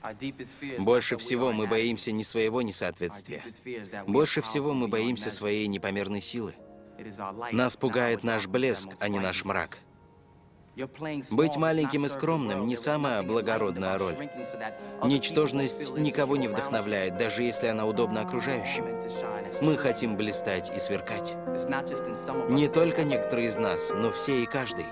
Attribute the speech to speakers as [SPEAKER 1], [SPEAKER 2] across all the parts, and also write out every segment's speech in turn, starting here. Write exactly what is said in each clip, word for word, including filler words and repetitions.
[SPEAKER 1] Больше всего мы боимся не своего несоответствия. Больше всего мы боимся своей непомерной силы. Нас пугает наш блеск, а не наш мрак. Быть маленьким и скромным — не самая благородная роль. Ничтожность никого не вдохновляет, даже если она удобна окружающим. Мы хотим блистать и сверкать. Не только некоторые из нас, но все и каждый.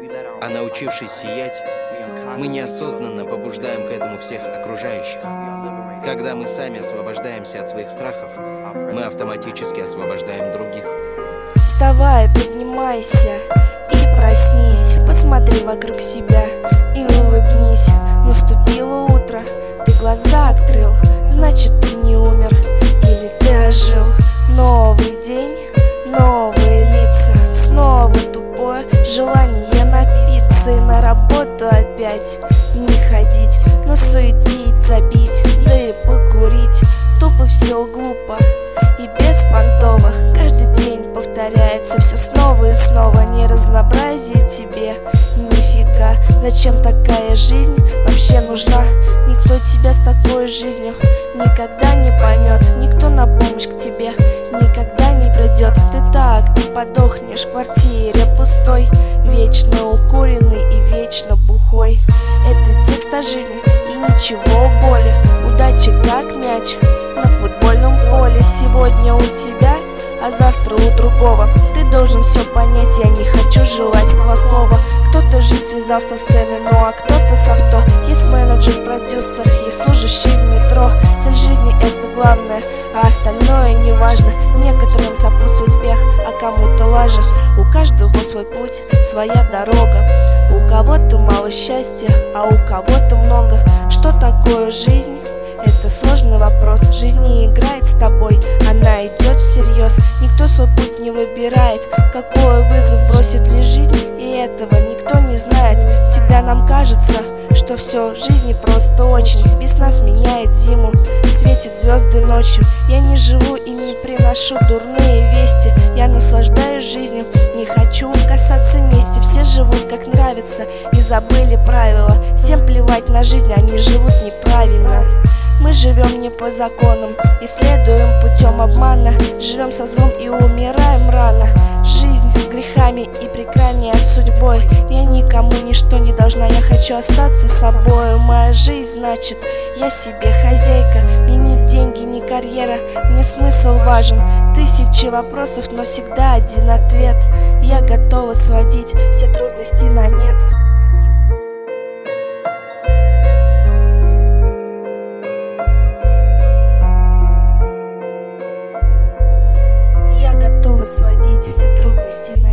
[SPEAKER 1] А научившись сиять, мы неосознанно побуждаем к этому всех окружающих. Когда мы сами освобождаемся от своих страхов, мы автоматически освобождаем других.
[SPEAKER 2] Вставай, поднимайся и проснись. Посмотри вокруг себя и улыбнись. Наступило утро, ты глаза открыл, значит, ты не умер или ты ожил. Новый день, новые лица, снова тупое желание напиться. И на работу опять не ходить, но суетить, забить, да и покурить. Тупо все глупо и без понтовых. Каждый день повторяется все снова и снова. Не разнообразие тебе нифига. Зачем такая жизнь вообще нужна? Никто тебя с такой жизнью никогда не поймет. Никто на помощь к тебе никогда не придет. Ты так и подохнешь в квартире пустой, вечно укуренный и вечно бухой. Это текст о жизни и ничего более. Удача как мяч на футбольном поле. Сегодня у тебя, а завтра у другого. Ты должен все понять, я не хочу желать плохого. Кто-то жизнь связал со сцены, ну а кто-то с авто. Есть менеджер, продюсер, есть служащий в метро. Цель жизни — это главное, а остальное не важно. Некоторым сопутствует успех, а кому-то лажа. У каждого свой путь, своя дорога. У кого-то мало счастья, а у кого-то много. Что такое жизнь? Это сложный вопрос. Жизнь не играет с тобой, она идет всерьез. Никто свой путь не выбирает, какой вызов бросит ли жизнь, и этого никто не знает. Всегда нам кажется, что все в жизни просто очень. Весна сменяет зиму, светит звезды ночью. Я не живу и не приношу дурные вести. Я наслаждаюсь жизнью, не хочу касаться мести. Все живут как нравится и забыли правила. Всем плевать на жизнь, они живут неправильно. Мы живем не по законам и следуем путем обмана. Живем со злом и умираем рано. Жизнь с грехами и прекрания судьбой. Я никому ничто не должна, я хочу остаться собой. Моя жизнь значит, я себе хозяйка. Мне не деньги, не карьера, мне смысл важен. Тысячи вопросов, но всегда один ответ. Я готова сводить все трудности на нет. Сводить все трудности на